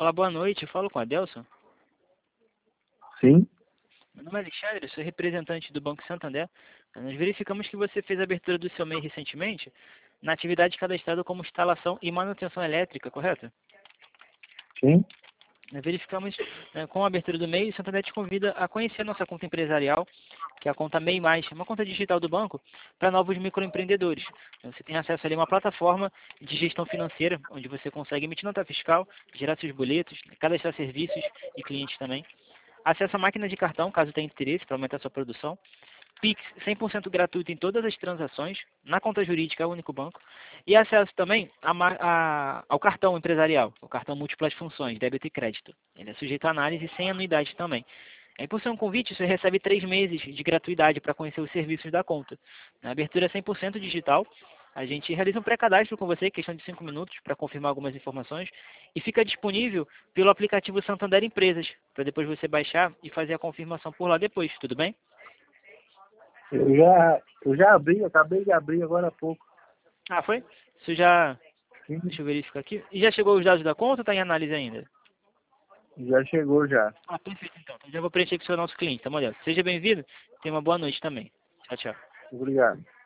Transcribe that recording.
Olá, boa noite. Eu falo com a Adelson. Sim, Meu nome é Alexandre, sou representante do Banco Santander. Nós verificamos que você fez a abertura do seu MEI recentemente na atividade cadastrada como instalação e manutenção elétrica, correto? sim. Nós verificamos, com a abertura do MEI, o Santander te convida a conhecer a nossa conta empresarial, que é a conta MEI+, uma conta digital do banco para novos microempreendedores. Então, você tem acesso ali a uma plataforma de gestão financeira, onde você consegue emitir nota fiscal, gerar seus boletos, cadastrar serviços e clientes também. Acesso à máquina de cartão, caso tenha interesse, para aumentar sua produção. Pix 100% gratuito em todas as transações, na conta jurídica, é o único banco. E acesso também ao cartão empresarial, o cartão múltiplas funções, débito e crédito. Ele é sujeito a análise sem anuidade também. Aí, por ser um convite, você recebe 3 meses de gratuidade para conhecer os serviços da conta. A abertura é 100% digital. A gente realiza um pré-cadastro com você, questão de 5 minutos, para confirmar algumas informações. E fica disponível pelo aplicativo Santander Empresas, para depois você baixar e fazer a confirmação por lá depois, tudo bem? Eu já abri, acabei de abrir agora há pouco. Ah, foi? Isso já... Sim, Deixa eu verificar aqui. E já chegou os dados da conta ou está em análise ainda? já chegou já. Ah, perfeito então. Então já vou preencher com o seu nosso cliente, tá, modelo? Seja bem-vindo. Tenha uma boa noite também. Tchau, tchau. Obrigado.